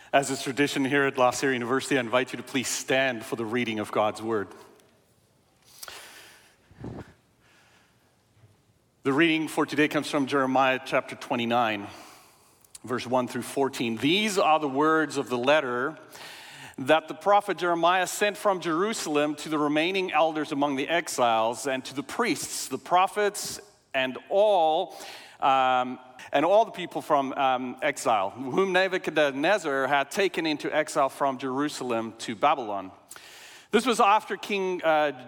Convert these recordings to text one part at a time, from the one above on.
As is tradition here at La Sierra University, I invite you to please stand for the reading of God's Word. The reading for today comes from Jeremiah chapter 29, verse 1 through 14. These are the words of the letter that the prophet Jeremiah sent from Jerusalem to the remaining elders among the exiles and to the priests, the prophets, and all the people from exile, whom Nebuchadnezzar had taken into exile from Jerusalem to Babylon. This was after King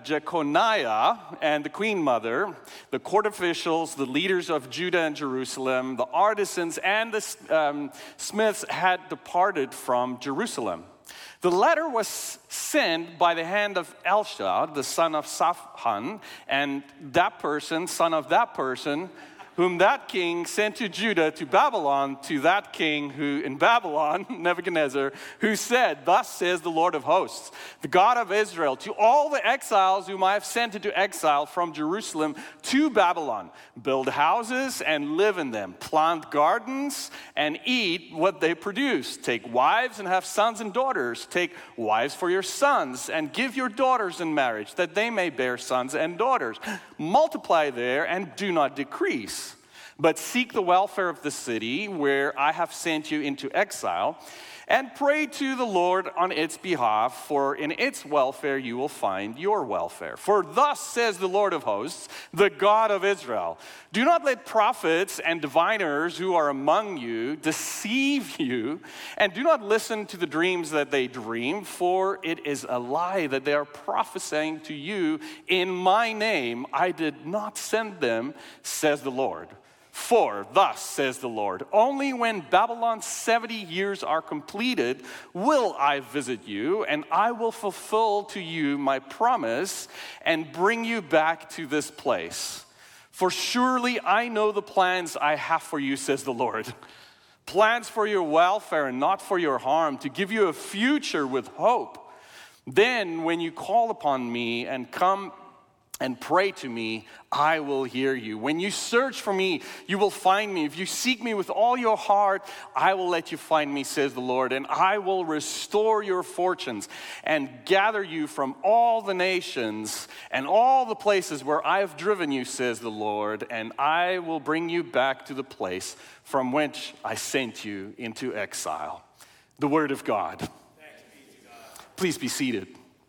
Jeconiah and the queen mother, the court officials, the leaders of Judah and Jerusalem, the artisans, and the smiths had departed from Jerusalem. The letter was sent by the hand of Elisha, the son of Shaphan, and that person, son of that person, whom that king sent to Judah, to Babylon, to that king who in Babylon, Nebuchadnezzar, who said, "Thus says the Lord of hosts, the God of Israel, to all the exiles whom I have sent into exile from Jerusalem to Babylon, build houses and live in them, plant gardens and eat what they produce, take wives and have sons and daughters, take wives for your sons and give your daughters in marriage, that they may bear sons and daughters. Multiply there and do not decrease. But seek the welfare of the city where I have sent you into exile, and pray to the Lord on its behalf, for in its welfare you will find your welfare. For thus says the Lord of hosts, the God of Israel, do not let prophets and diviners who are among you deceive you, and do not listen to the dreams that they dream, for it is a lie that they are prophesying to you in my name. I did not send them, says the Lord. For thus says the Lord, only when Babylon's 70 years are completed will I visit you, and I will fulfill to you my promise and bring you back to this place. For surely I know the plans I have for you, says the Lord. Plans for your welfare and not for your harm, to give you a future with hope. Then when you call upon me and come and pray to me, I will hear you. When you search for me, you will find me. If you seek me with all your heart, I will let you find me, says the Lord. And I will restore your fortunes and gather you from all the nations and all the places where I have driven you, says the Lord. And I will bring you back to the place from which I sent you into exile. The word of God. Thanks be to God. Please be seated.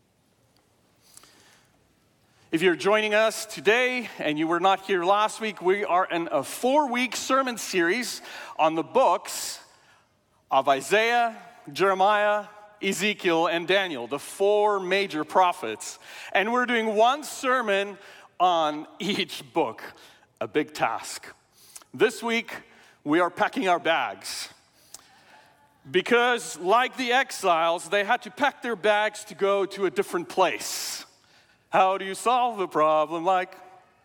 If you're joining us today and you were not here last week, we are in a 4-week sermon series on the books of Isaiah, Jeremiah, Ezekiel, and Daniel, the 4 major prophets. And we're doing one sermon on each book, a big task. This week, we are packing our bags. Because like the exiles, they had to pack their bags to go to a different place. How do you solve the problem like?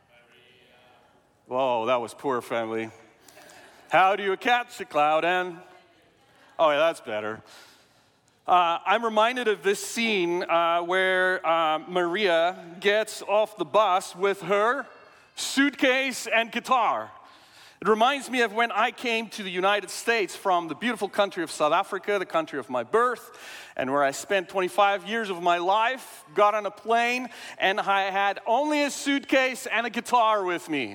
Whoa, that was poor, family. How do you catch a cloud and? Oh, yeah, that's better. I'm reminded of this scene where Maria gets off the bus with her suitcase and guitar. It reminds me of when I came to the United States from the beautiful country of South Africa, the country of my birth, and where I spent 25 years of my life, got on a plane, and I had only a suitcase and a guitar with me.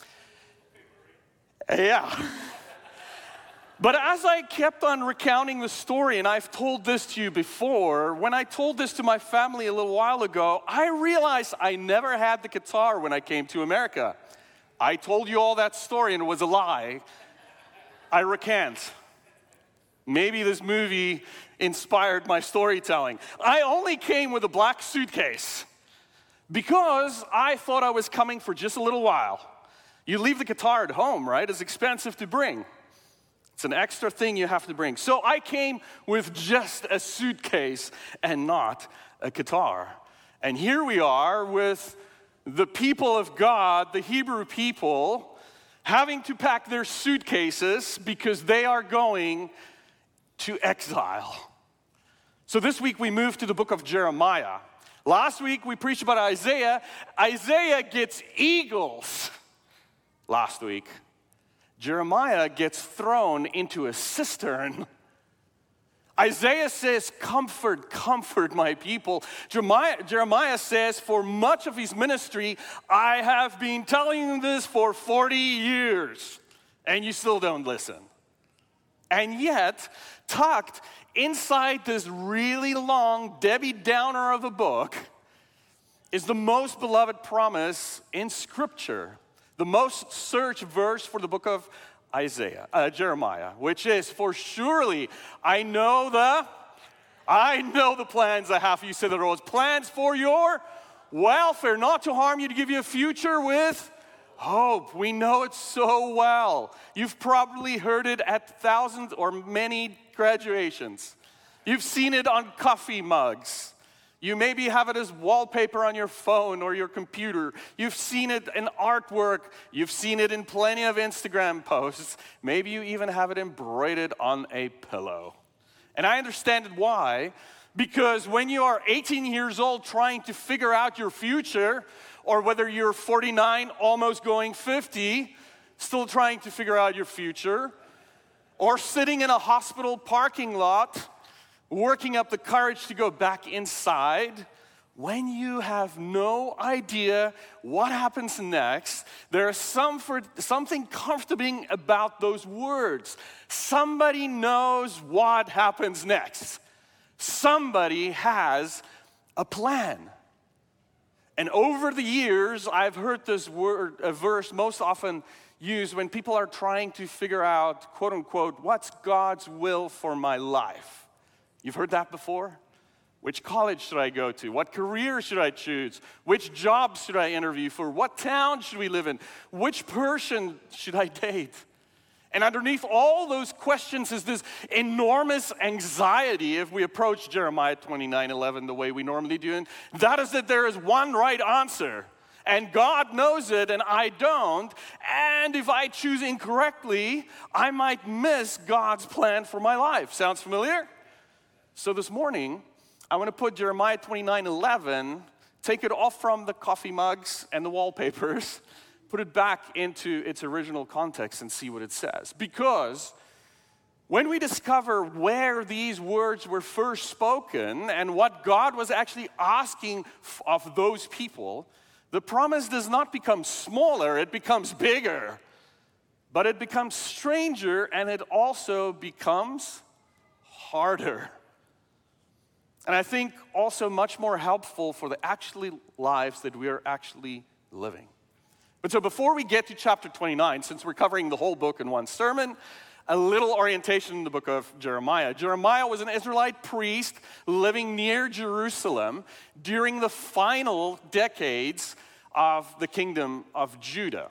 Yeah. But as I kept on recounting the story, and I've told this to you before, when I told this to my family a little while ago, I realized I never had the guitar when I came to America. I told you all that story and it was a lie. I recant. Maybe this movie inspired my storytelling. I only came with a black suitcase because I thought I was coming for just a little while. You leave the guitar at home, right? It's expensive to bring. It's an extra thing you have to bring. So I came with just a suitcase and not a guitar. And here we are with the people of God, the Hebrew people, having to pack their suitcases because they are going to exile. So this week we moved to the book of Jeremiah. Last week we preached about Isaiah. Isaiah gets eagles last week. Jeremiah gets thrown into a cistern. Isaiah says, comfort, comfort my people. Jeremiah says, for much of his ministry, I have been telling you this for 40 years, and you still don't listen. And yet, tucked inside this really long Debbie Downer of a book is the most beloved promise in Scripture, the most searched verse for the book of Jeremiah, which is, for surely I know the plans I have for you, said the Lord, plans for your welfare, not to harm you, to give you a future with hope. We know it so well. You've probably heard it at thousands or many graduations. You've seen it on coffee mugs. You maybe have it as wallpaper on your phone or your computer. You've seen it in artwork. You've seen it in plenty of Instagram posts. Maybe you even have it embroidered on a pillow. And I understand it why. Because when you are 18 years old trying to figure out your future, or whether you're 49, almost going 50, still trying to figure out your future, or sitting in a hospital parking lot, working up the courage to go back inside, when you have no idea what happens next, there is something comforting about those words. Somebody knows what happens next. Somebody has a plan. And over the years, I've heard this verse most often used when people are trying to figure out, quote unquote, what's God's will for my life? You've heard that before? Which college should I go to? What career should I choose? Which job should I interview for? What town should we live in? Which person should I date? And underneath all those questions is this enormous anxiety if we approach Jeremiah 29:11 the way we normally do. And that is that there is one right answer. And God knows it and I don't. And if I choose incorrectly, I might miss God's plan for my life. Sounds familiar? So this morning, I want to put Jeremiah 29:11, take it off from the coffee mugs and the wallpapers, put it back into its original context and see what it says. Because when we discover where these words were first spoken and what God was actually asking of those people, the promise does not become smaller, it becomes bigger. But it becomes stranger and it also becomes harder. And I think also much more helpful for the actually lives that we are actually living. But so before we get to chapter 29, since we're covering the whole book in one sermon, a little orientation in the book of Jeremiah. Jeremiah was an Israelite priest living near Jerusalem during the final decades of the kingdom of Judah.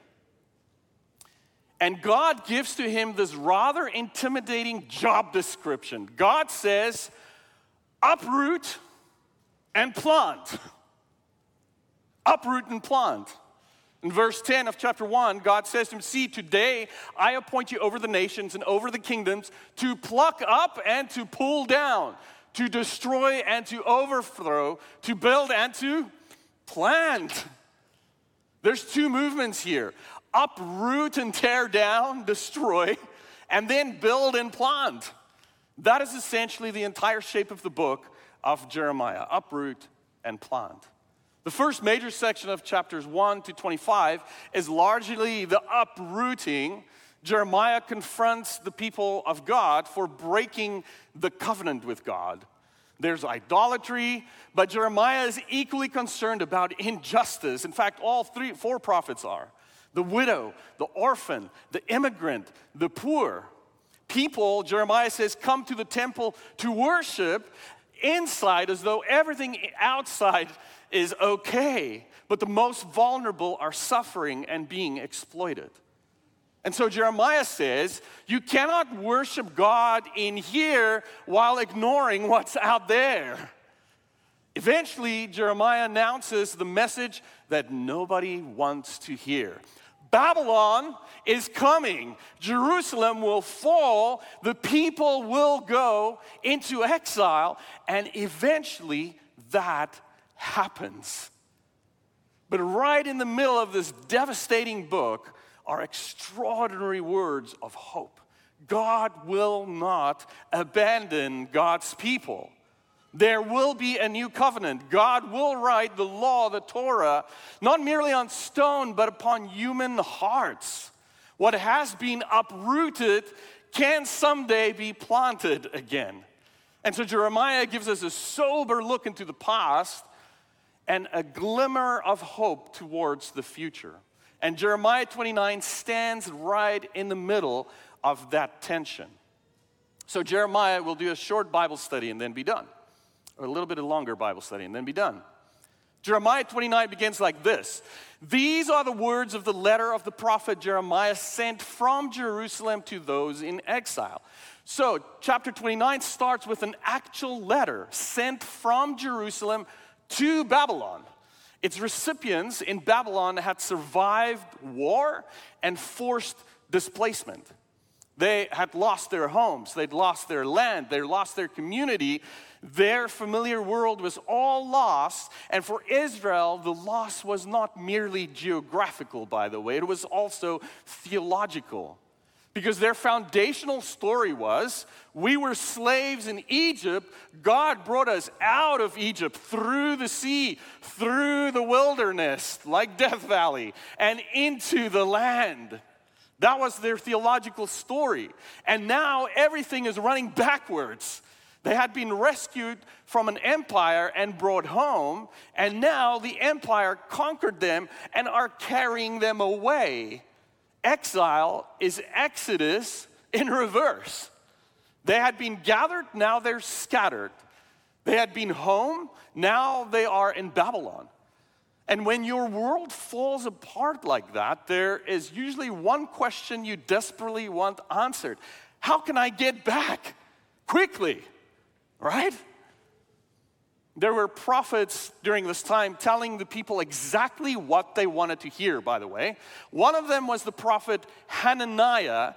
And God gives to him this rather intimidating job description. God says, uproot and plant. Uproot and plant. In verse 10 of chapter 1, God says to him, see, today I appoint you over the nations and over the kingdoms to pluck up and to pull down, to destroy and to overthrow, to build and to plant. There's two movements here. Uproot and tear down, destroy, and then build and plant. That is essentially the entire shape of the book of Jeremiah, uproot and plant. The first major section of chapters 1 to 25 is largely the uprooting. Jeremiah confronts the people of God for breaking the covenant with God. There's idolatry, but Jeremiah is equally concerned about injustice. In fact, all four prophets are. The widow, the orphan, the immigrant, the poor. People, Jeremiah says, come to the temple to worship inside as though everything outside is okay, but the most vulnerable are suffering and being exploited. And so Jeremiah says, you cannot worship God in here while ignoring what's out there. Eventually, Jeremiah announces the message that nobody wants to hear. Babylon is coming. Jerusalem will fall. The people will go into exile. And eventually that happens. But right in the middle of this devastating book are extraordinary words of hope. God will not abandon God's people. There will be a new covenant. God will write the law, the Torah, not merely on stone, but upon human hearts. What has been uprooted can someday be planted again. And so Jeremiah gives us a sober look into the past and a glimmer of hope towards the future. And Jeremiah 29 stands right in the middle of that tension. So Jeremiah will do a short Bible study and then be done. Or a little bit of longer Bible study and then be done. Jeremiah 29 begins like this. These are the words of the letter of the prophet Jeremiah sent from Jerusalem to those in exile. So chapter 29 starts with an actual letter sent from Jerusalem to Babylon. Its recipients in Babylon had survived war and forced displacement. They had lost their homes, they'd lost their land, they lost their community. Their familiar world was all lost, and for Israel, the loss was not merely geographical, by the way, it was also theological. Because their foundational story was, we were slaves in Egypt, God brought us out of Egypt, through the sea, through the wilderness, like Death Valley, and into the land. That was their theological story. And now everything is running backwards. They had been rescued from an empire and brought home, and now the empire conquered them and are carrying them away. Exile is Exodus in reverse. They had been gathered, now they're scattered. They had been home, now they are in Babylon. And when your world falls apart like that, there is usually one question you desperately want answered. How can I get back quickly? Right? There were prophets during this time telling the people exactly what they wanted to hear, by the way. One of them was the prophet Hananiah.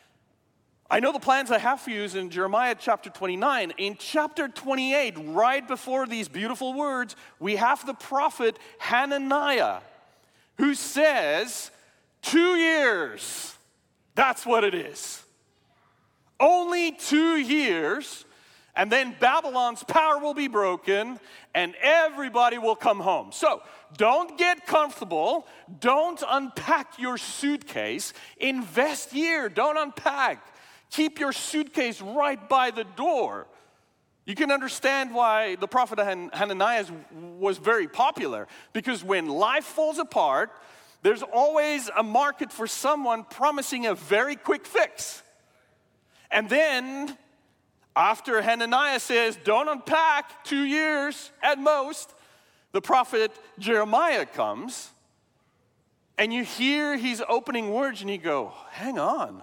I know the plans I have for you is in Jeremiah chapter 29. In chapter 28, right before these beautiful words, we have the prophet Hananiah, who says, 2 years, that's what it is. Only 2 years. And then Babylon's power will be broken and everybody will come home. So don't get comfortable. Don't unpack your suitcase. Invest here. Don't unpack. Keep your suitcase right by the door. You can understand why the prophet Hananiah was very popular. Because when life falls apart, there's always a market for someone promising a very quick fix. And then after Hananiah says, don't unpack, 2 years at most, the prophet Jeremiah comes, and you hear his opening words, and you go, hang on.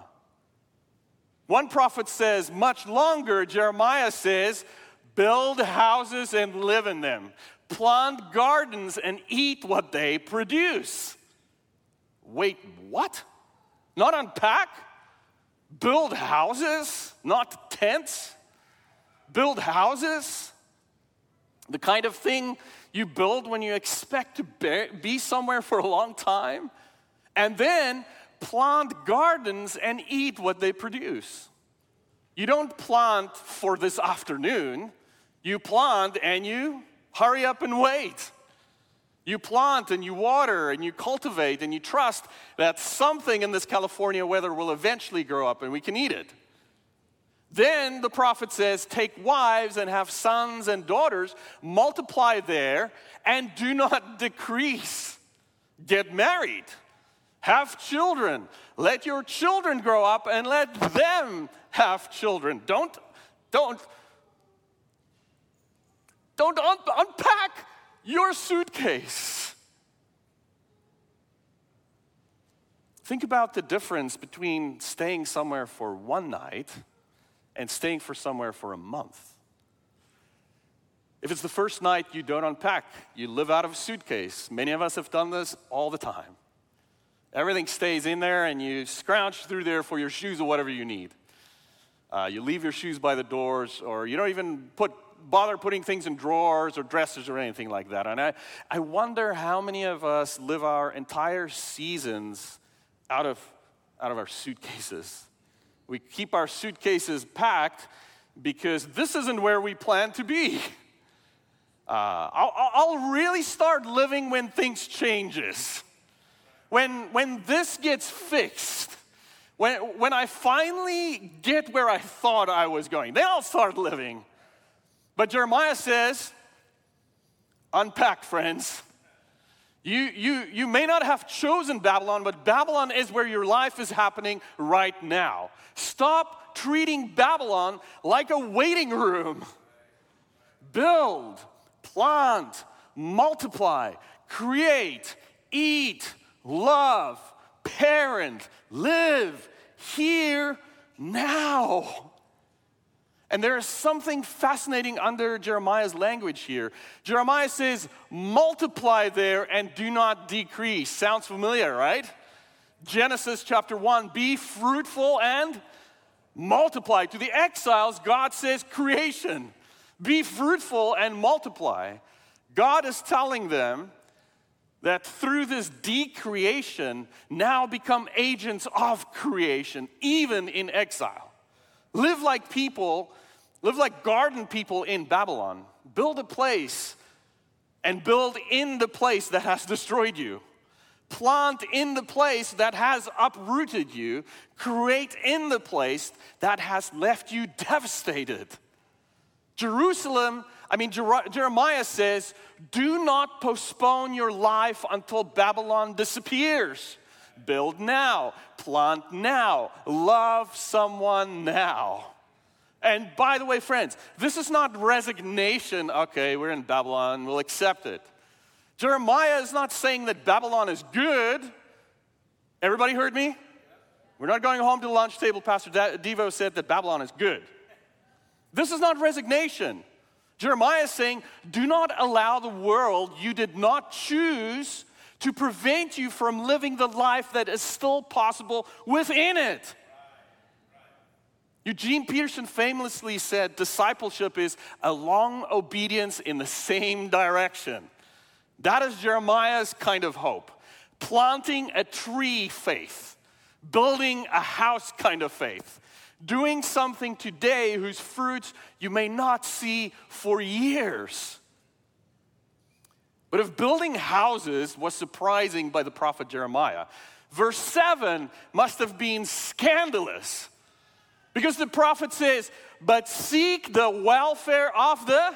One prophet says, much longer. Jeremiah says, build houses and live in them. Plant gardens and eat what they produce. Wait, what? Not unpack? Build houses, not tents? Build houses, the kind of thing you build when you expect to be somewhere for a long time, and then plant gardens and eat what they produce. You don't plant for this afternoon. You plant and you hurry up and wait. You plant and you water and you cultivate and you trust that something in this California weather will eventually grow up and we can eat it. Then the prophet says, take wives and have sons and daughters, multiply there, and do not decrease. Get married, have children, let your children grow up and let them have children. Don't unpack your suitcase. Think about the difference between staying somewhere for one night and staying for somewhere for a month. If it's the first night, you don't unpack. You live out of a suitcase. Many of us have done this all the time. Everything stays in there and you scrounge through there for your shoes or whatever you need. You leave your shoes by the doors, or you don't even bother putting things in drawers or dressers or anything like that. And I wonder how many of us live our entire seasons out of our suitcases We keep our suitcases packed because this isn't where we plan to be. I'll really start living when things changes. When this gets fixed. When I finally get where I thought I was going, then I'll start living. But Jeremiah says, unpack, friends. You may not have chosen Babylon, but Babylon is where your life is happening right now. Stop treating Babylon like a waiting room. Build, plant, multiply, create, eat, love, parent, live here now. And there is something fascinating under Jeremiah's language here. Jeremiah says, multiply there and do not decrease. Sounds familiar, right? Genesis chapter 1, be fruitful and multiply. To the exiles, God says creation. Be fruitful and multiply. God is telling them that through this decreation, now become agents of creation, even in exile. Live like people, live like garden people in Babylon. Build a place and build in the place that has destroyed you. Plant in the place that has uprooted you. Create in the place that has left you devastated. Jeremiah says, do not postpone your life until Babylon disappears. Build now, plant now, love someone now. And by the way, friends, this is not resignation. Okay, we're in Babylon, we'll accept it. Jeremiah is not saying that Babylon is good. Everybody heard me? We're not going home to the lunch table. Pastor Devo said that Babylon is good. This is not resignation. Jeremiah is saying, do not allow the world you did not choose to prevent you from living the life that is still possible within it. Eugene Peterson famously said, discipleship is a long obedience in the same direction. That is Jeremiah's kind of hope. Planting a tree faith, building a house kind of faith, doing something today whose fruits you may not see for years. But if building houses was surprising by the prophet Jeremiah, verse 7 must have been scandalous. Because the prophet says, but seek the welfare of the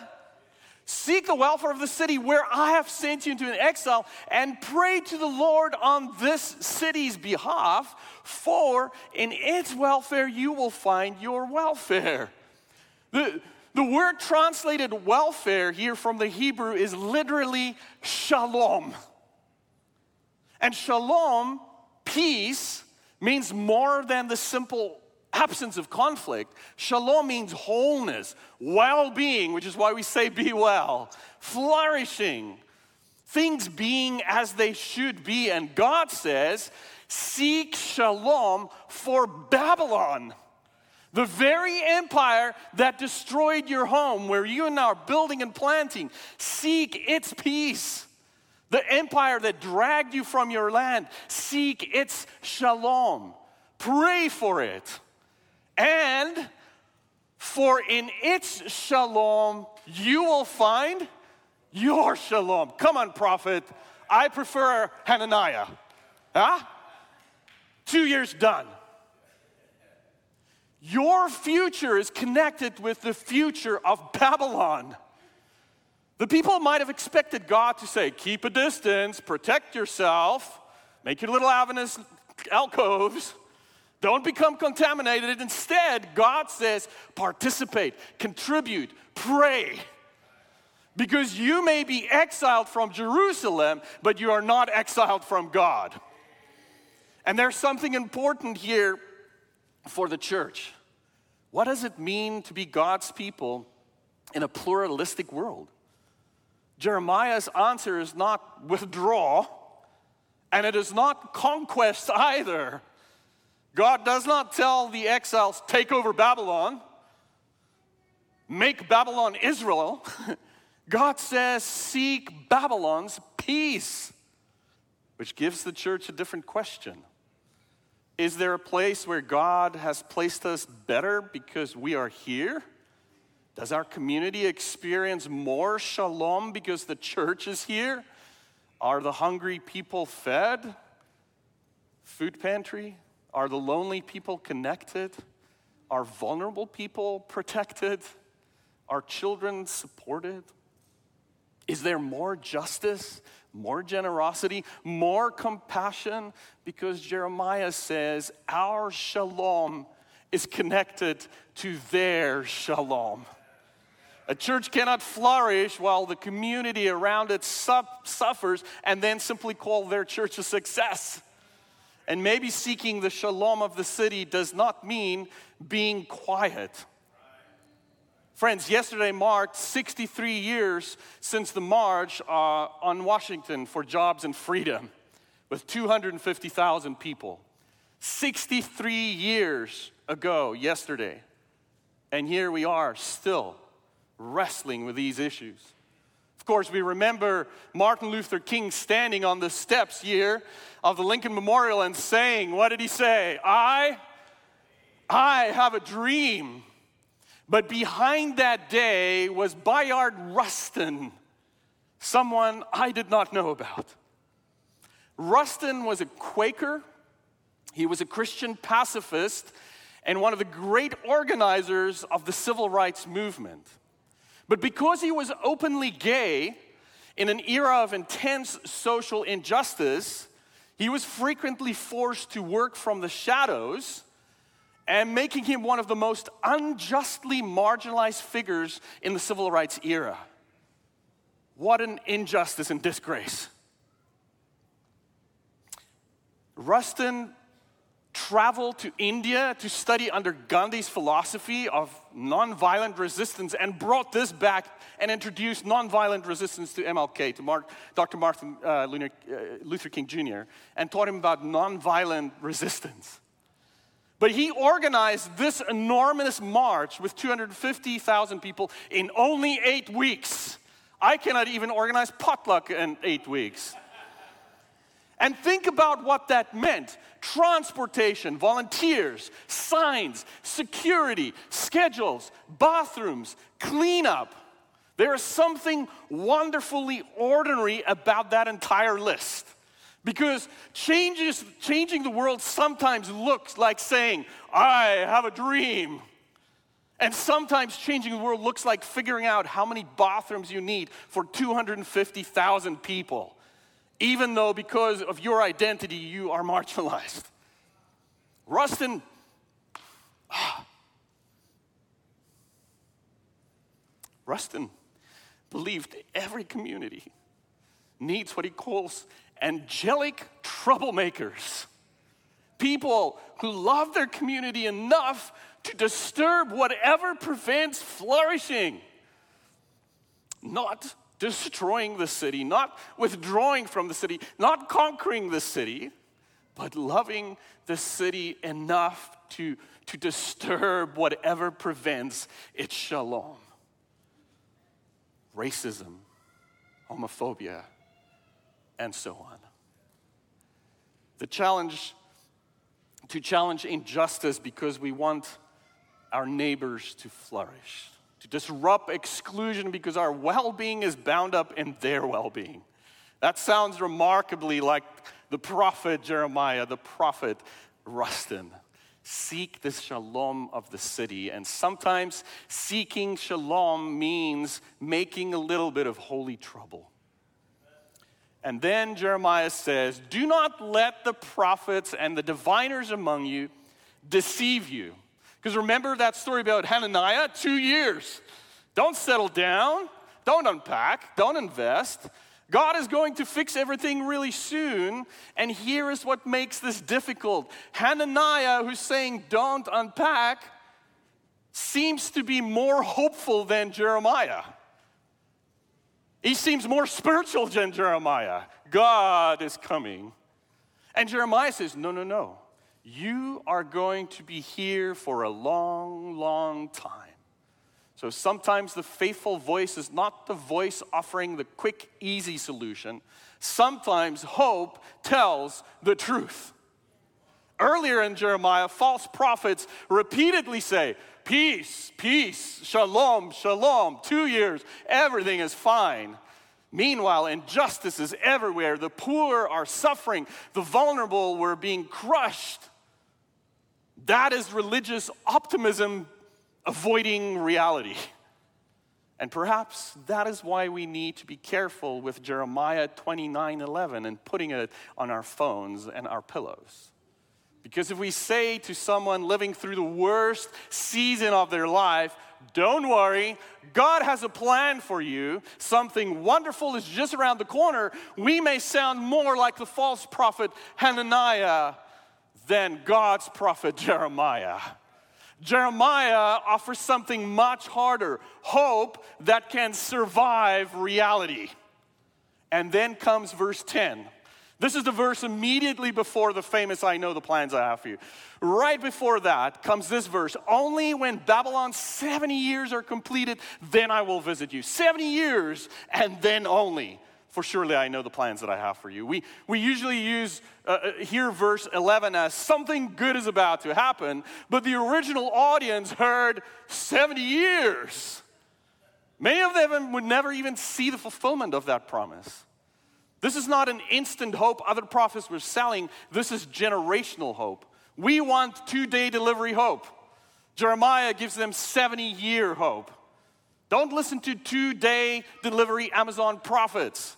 city where I have sent you into an exile, and pray to the Lord on this city's behalf, for in its welfare you will find your welfare. The word translated welfare here from the Hebrew is literally shalom. And shalom, peace, means more than the simple absence of conflict. Shalom means wholeness, well-being, which is why we say be well, flourishing, things being as they should be. And God says, seek shalom for Babylon, the very empire that destroyed your home, where you and I are building and planting. Seek its peace. The empire that dragged you from your land, seek its shalom. Pray for it. And for in its shalom, you will find your shalom. Come on, prophet. I prefer Hananiah. Huh? 2 years done. Your future is connected with the future of Babylon. The people might have expected God to say, keep a distance, protect yourself, make your little alcoves, don't become contaminated. Instead, God says, participate, contribute, pray. Because you may be exiled from Jerusalem, but you are not exiled from God. And there's something important here for the church. What does it mean to be God's people in a pluralistic world? Jeremiah's answer is not withdraw, and it is not conquest either. God does not tell the exiles, take over Babylon, make Babylon Israel. God says, seek Babylon's peace, which gives the church a different question. Is there a place where God has placed us better because we are here? Does our community experience more shalom because the church is here? Are the hungry people fed? Food pantry? Are the lonely people connected? Are vulnerable people protected? Are children supported? Is there more justice, more generosity, more compassion? Because Jeremiah says our shalom is connected to their shalom. A church cannot flourish while the community around it suffers and then simply call their church a success. And maybe seeking the shalom of the city does not mean being quiet. Friends, yesterday marked 63 years since the march on Washington for jobs and freedom with 250,000 people. 63 years ago yesterday. And here we are still wrestling with these issues. Of course, we remember Martin Luther King standing on the steps here of the Lincoln Memorial and saying, what did he say? I have a dream. But behind that day was Bayard Rustin, someone I did not know about. Rustin was a Quaker. He was a Christian pacifist and one of the great organizers of the civil rights movement. But because he was openly gay in an era of intense social injustice, he was frequently forced to work from the shadows, and making him one of the most unjustly marginalized figures in the civil rights era. What an injustice and disgrace. Rustin traveled to India to study under Gandhi's philosophy of nonviolent resistance and brought this back and introduced nonviolent resistance to MLK, to Dr. Martin Luther King Jr., and taught him about nonviolent resistance. But he organized this enormous march with 250,000 people in only 8 weeks. I cannot even organize potluck in 8 weeks. And think about what that meant. Transportation, volunteers, signs, security, schedules, bathrooms, cleanup. There is something wonderfully ordinary about that entire list. Because changing the world sometimes looks like saying, I have a dream. And sometimes changing the world looks like figuring out how many bathrooms you need for 250,000 people, even though because of your identity you are marginalized. Rustin believed every community needs what he calls angelic troublemakers. People who love their community enough to disturb whatever prevents flourishing. Not destroying the city, not withdrawing from the city, not conquering the city, but loving the city enough to disturb whatever prevents its shalom. Racism, homophobia, and so on. The challenge to challenge injustice because we want our neighbors to flourish, to disrupt exclusion because our well-being is bound up in their well-being. That sounds remarkably like the prophet Jeremiah, the prophet Rustin. Seek the shalom of the city, and sometimes seeking shalom means making a little bit of holy trouble. And then Jeremiah says, do not let the prophets and the diviners among you deceive you. Because remember that story about Hananiah? 2 years. Don't settle down. Don't unpack. Don't invest. God is going to fix everything really soon. And here is what makes this difficult. Hananiah, who's saying don't unpack, seems to be more hopeful than Jeremiah. He seems more spiritual than Jeremiah. God is coming. And Jeremiah says, no. You are going to be here for a long, long time. So sometimes the faithful voice is not the voice offering the quick, easy solution. Sometimes hope tells the truth. Earlier in Jeremiah, false prophets repeatedly say, peace, peace, shalom, shalom, 2 years, everything is fine. Meanwhile, injustice is everywhere. The poor are suffering. The vulnerable were being crushed. That is religious optimism avoiding reality. And perhaps that is why we need to be careful with Jeremiah 29:11 and putting it on our phones and our pillows. Because if we say to someone living through the worst season of their life, don't worry, God has a plan for you, something wonderful is just around the corner, we may sound more like the false prophet Hananiah than God's prophet Jeremiah. Jeremiah offers something much harder, hope that can survive reality. And then comes verse 10. This is the verse immediately before the famous, I know the plans I have for you. Right before that comes this verse, only when Babylon's 70 years are completed, then I will visit you. 70 years, and then only. For surely I know the plans that I have for you. We usually hear verse 11 as something good is about to happen, but the original audience heard 70 years. Many of them would never even see the fulfillment of that promise. This is not an instant hope other prophets were selling. This is generational hope. We want 2-day delivery hope. Jeremiah gives them 70-year hope. Don't listen to 2-day delivery Amazon prophets.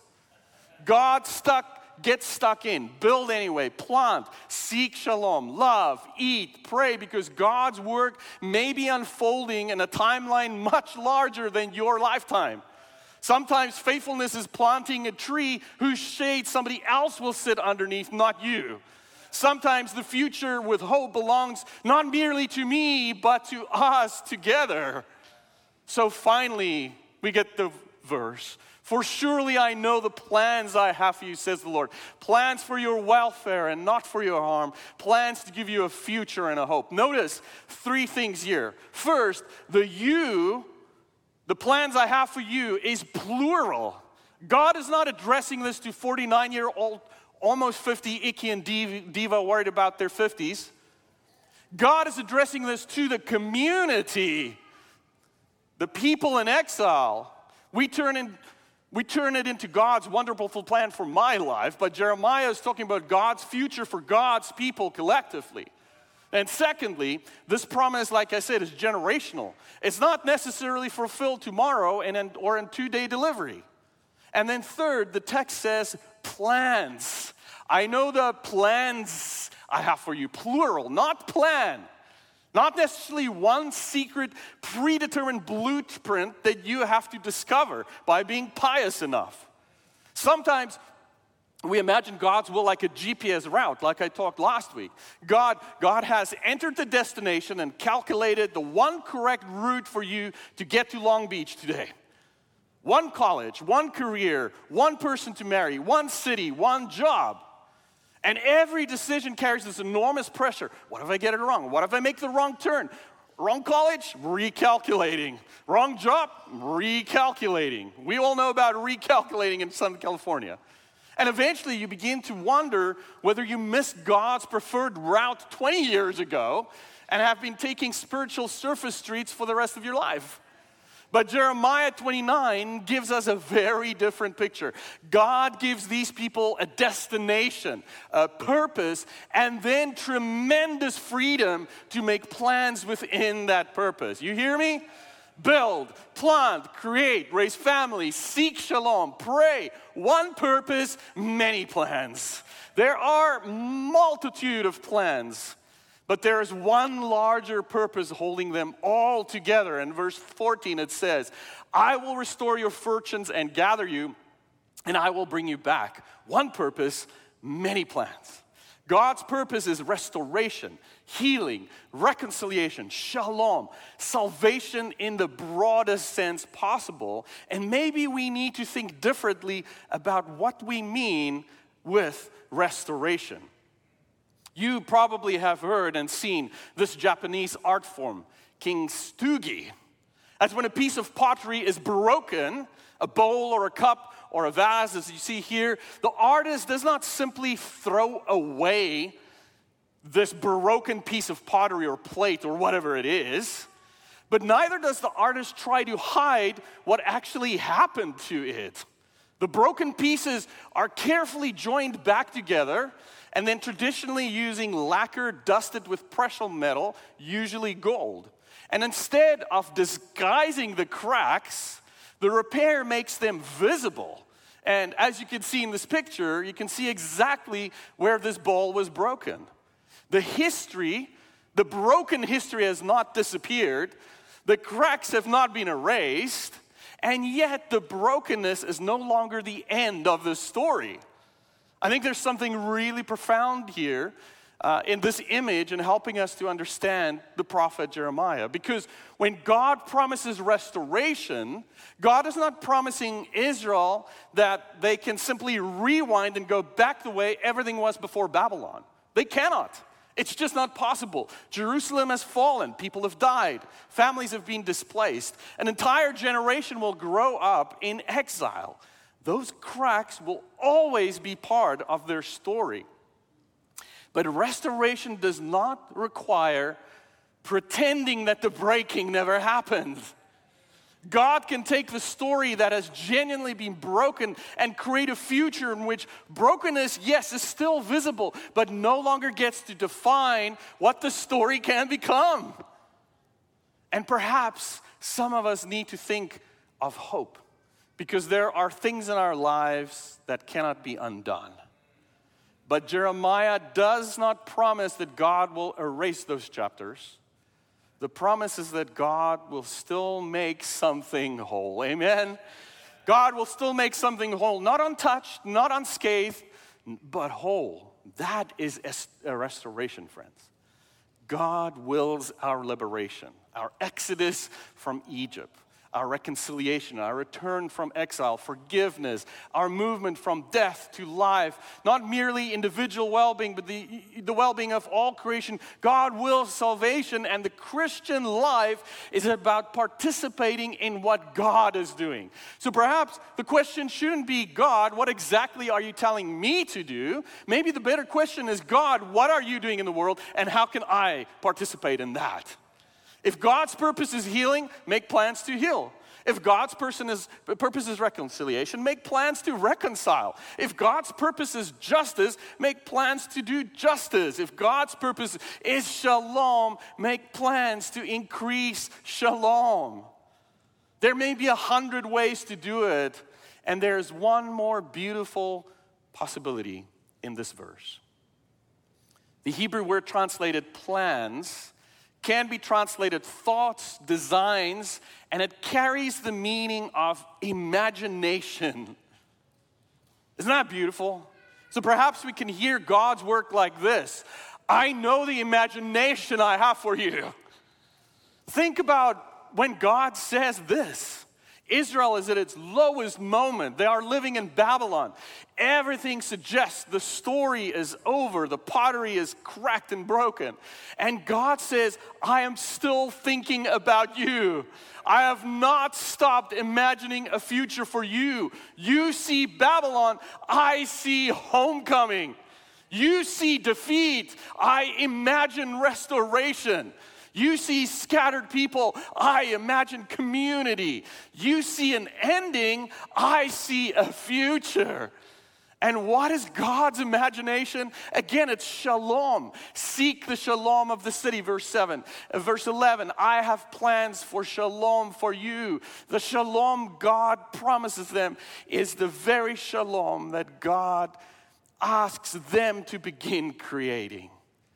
Get stuck in, build anyway, plant, seek shalom, love, eat, pray, because God's work may be unfolding in a timeline much larger than your lifetime. Sometimes faithfulness is planting a tree whose shade somebody else will sit underneath, not you. Sometimes the future with hope belongs not merely to me, but to us together. So finally, we get the verse. For surely I know the plans I have for you, says the Lord. Plans for your welfare and not for your harm. Plans to give you a future and a hope. Notice 3 things here. First, the plans I have for you is plural. God is not addressing this to 49-year-old, almost 50 Icky and Diva worried about their 50s. God is addressing this to the community, the people in exile. We turn it into God's wonderful plan for my life, but Jeremiah is talking about God's future for God's people collectively. And secondly, this promise, like I said, is generational. It's not necessarily fulfilled tomorrow or in 2-day delivery. And then third, the text says plans. I know the plans I have for you, plural, not plan. Not necessarily one secret, predetermined blueprint that you have to discover by being pious enough. Sometimes we imagine God's will like a GPS route, like I talked last week. God has entered the destination and calculated the one correct route for you to get to Long Beach today. One college, one career, one person to marry, one city, one job. And every decision carries this enormous pressure. What if I get it wrong? What if I make the wrong turn? Wrong college? Recalculating. Wrong job? Recalculating. We all know about recalculating in Southern California. And eventually you begin to wonder whether you missed God's preferred route 20 years ago and have been taking spiritual surface streets for the rest of your life. But Jeremiah 29 gives us a very different picture. God gives these people a destination, a purpose, and then tremendous freedom to make plans within that purpose. You hear me? Build, plant, create, raise families, seek shalom, pray. One purpose, many plans. There are a multitude of plans. But there is one larger purpose holding them all together. In verse 14 it says, I will restore your fortunes and gather you, and I will bring you back. One purpose, many plans. God's purpose is restoration, healing, reconciliation, shalom, salvation in the broadest sense possible. And maybe we need to think differently about what we mean with restoration. You probably have heard and seen this Japanese art form, kintsugi. That's when a piece of pottery is broken, a bowl or a cup or a vase, as you see here. The artist does not simply throw away this broken piece of pottery or plate or whatever it is, but neither does the artist try to hide what actually happened to it. The broken pieces are carefully joined back together and then traditionally using lacquer dusted with precious metal, usually gold. And instead of disguising the cracks, the repair makes them visible. And as you can see in this picture, you can see exactly where this bowl was broken. The broken history has not disappeared. The cracks have not been erased. And yet the brokenness is no longer the end of the story. I think there's something really profound here in this image and helping us to understand the prophet Jeremiah. Because when God promises restoration, God is not promising Israel that they can simply rewind and go back the way everything was before Babylon. They cannot. It's just not possible. Jerusalem has fallen. People have died. Families have been displaced. An entire generation will grow up in exile. Those cracks will always be part of their story. But restoration does not require pretending that the breaking never happened. God can take the story that has genuinely been broken and create a future in which brokenness, yes, is still visible, but no longer gets to define what the story can become. And perhaps some of us need to think of hope, because there are things in our lives that cannot be undone. But Jeremiah does not promise that God will erase those chapters. The promise is that God will still make something whole. Amen? God will still make something whole, not untouched, not unscathed, but whole. That is a restoration, friends. God wills our liberation, our exodus from Egypt, our reconciliation, our return from exile, forgiveness, our movement from death to life, not merely individual well-being, but the well-being of all creation. God wills salvation, and the Christian life is about participating in what God is doing. So perhaps the question shouldn't be, God, what exactly are you telling me to do? Maybe the better question is, God, what are you doing in the world, and how can I participate in that? If God's purpose is healing, make plans to heal. If God's purpose is reconciliation, make plans to reconcile. If God's purpose is justice, make plans to do justice. If God's purpose is shalom, make plans to increase shalom. There may be 100 ways to do it, and there's one more beautiful possibility in this verse. The Hebrew word translated plans can be translated thoughts, designs, and it carries the meaning of imagination. Isn't that beautiful? So perhaps we can hear God's work like this. I know the imagination I have for you. Think about when God says this. Israel is at its lowest moment. They are living in Babylon. Everything suggests the story is over. The pottery is cracked and broken. And God says, I am still thinking about you. I have not stopped imagining a future for you. You see Babylon, I see homecoming. You see defeat, I imagine restoration. You see scattered people, I imagine community. You see an ending, I see a future. And what is God's imagination? Again, it's shalom. Seek the shalom of the city, verse 7. Verse 11, I have plans for shalom for you. The shalom God promises them is the very shalom that God asks them to begin creating.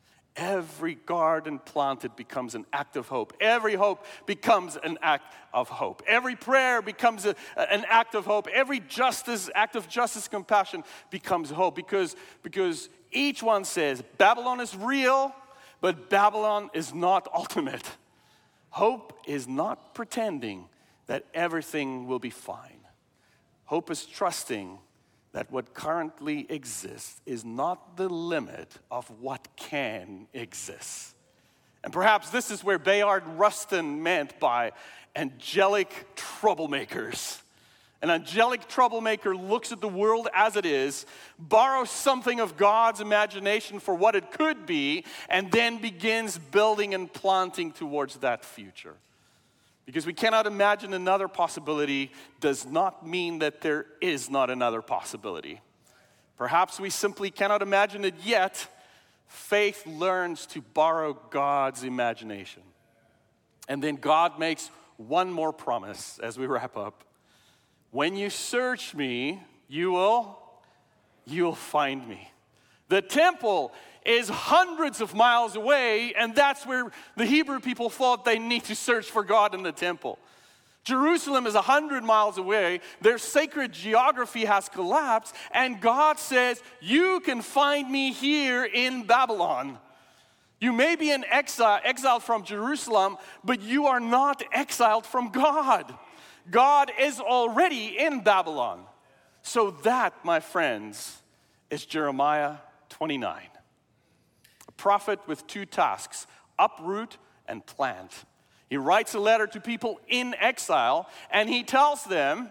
Every garden planted becomes an act of hope. Every hope becomes an act of hope. Every prayer becomes an act of hope. Every act of justice, compassion becomes hope. Because each one says, Babylon is real, but Babylon is not ultimate. Hope is not pretending that everything will be fine. Hope is trusting that what currently exists is not the limit of what can exist. And perhaps this is where Bayard Rustin meant by angelic troublemakers. an angelic troublemaker looks at the world as it is, borrows something of God's imagination for what it could be, and then begins building and planting towards that future. Because we cannot imagine another possibility does not mean that there is not another possibility. Perhaps we simply cannot imagine it yet. Faith learns to borrow God's imagination. And then God makes one more promise as we wrap up. When you search me, you'll find me. The temple is hundreds of miles away, and that's where the Hebrew people thought they need to search for God in the temple. Jerusalem is 100 miles away. Their sacred geography has collapsed, and God says, you can find me here in Babylon. You may be in exiled from Jerusalem, but you are not exiled from God. God is already in Babylon. So that, my friends, is Jeremiah 29. A prophet with two tasks, uproot and plant. He writes a letter to people in exile, and he tells them,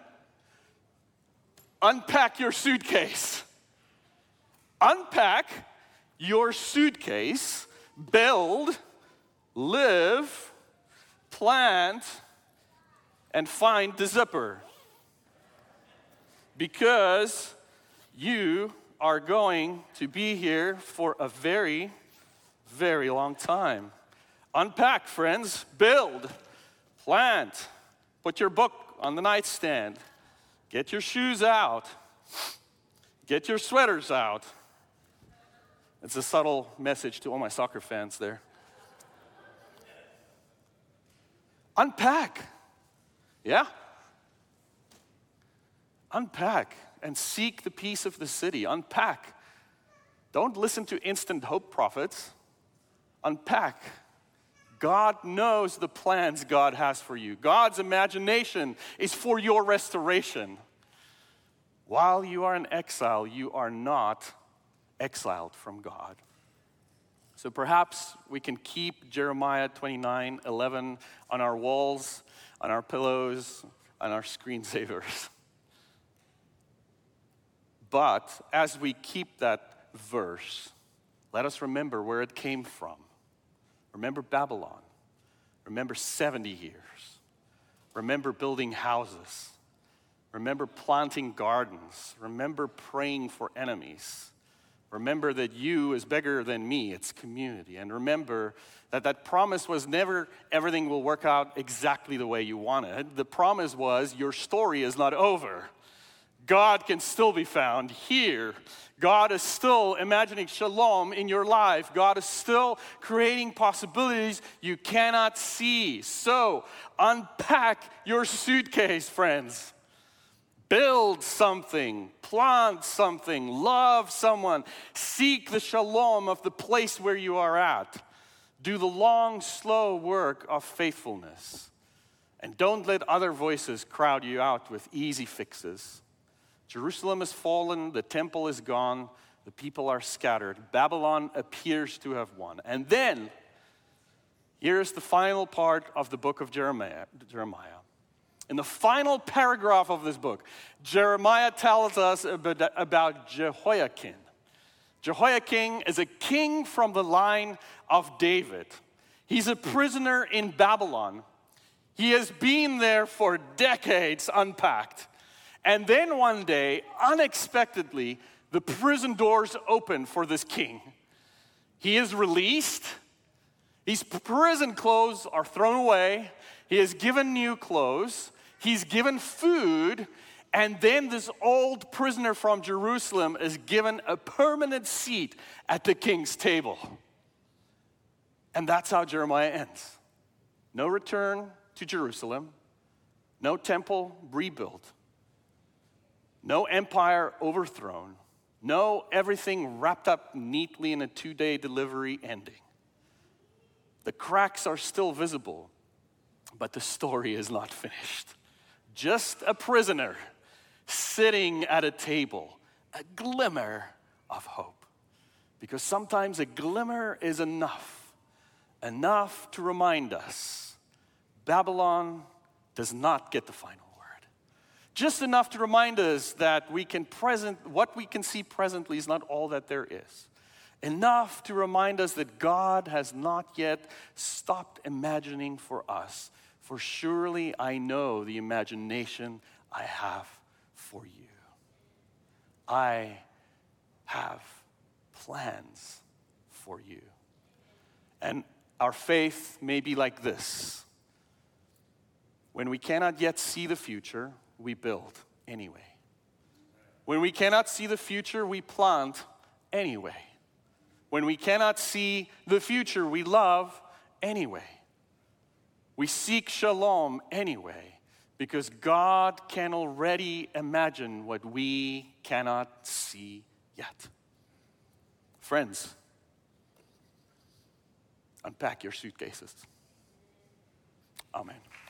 unpack your suitcase. Unpack your suitcase, build, live, plant, and find the zipper. Because you are going to be here for a very, very long time. Unpack, friends. Build, plant. Put your book on the nightstand. Get your shoes out. Get your sweaters out. It's a subtle message to all my soccer fans there. Unpack. Yeah? Unpack and seek the peace of the city. Unpack. Don't listen to instant hope prophets. Unpack. God knows the plans God has for you. God's imagination is for your restoration. While you are in exile, you are not exiled from God. So perhaps we can keep Jeremiah 29:11 on our walls, on our pillows, on our screensavers. But as we keep that verse, let us remember where it came from. Remember Babylon. Remember 70 years. Remember building houses. Remember planting gardens. Remember praying for enemies. Remember that you is bigger than me. It's community. And remember that that promise was never everything will work out exactly the way you wanted. The promise was your story is not over. God can still be found here. God is still imagining shalom in your life. God is still creating possibilities you cannot see. So unpack your suitcase, friends. Build something, plant something, love someone, seek the shalom of the place where you are at. Do the long, slow work of faithfulness. And don't let other voices crowd you out with easy fixes. Jerusalem has fallen, the temple is gone, the people are scattered. Babylon appears to have won. And then, here's the final part of the book of Jeremiah. In the final paragraph of this book, Jeremiah tells us about Jehoiakim. Jehoiakim is a king from the line of David. He's a prisoner in Babylon. He has been there for decades unpacked. And then one day, unexpectedly, the prison doors open for this king. He is released. His prison clothes are thrown away. He is given new clothes. He's given food. And then this old prisoner from Jerusalem is given a permanent seat at the king's table. And that's how Jeremiah ends. No return to Jerusalem. No temple rebuilt. No empire overthrown. No everything wrapped up neatly in a 2-day delivery ending. The cracks are still visible, but the story is not finished. Just a prisoner sitting at a table, a glimmer of hope. Because sometimes a glimmer is enough to remind us Babylon does not get the final word. just enough to remind us that what we can see presently is not all that there is. Enough to remind us that God has not yet stopped imagining for us. For surely I know the imagination I have for you. I have plans for you. And our faith may be like this. When we cannot yet see the future, we build anyway. When we cannot see the future, we plant anyway. When we cannot see the future, we love anyway. We seek shalom anyway, because God can already imagine what we cannot see yet. Friends, unpack your suitcases. Amen.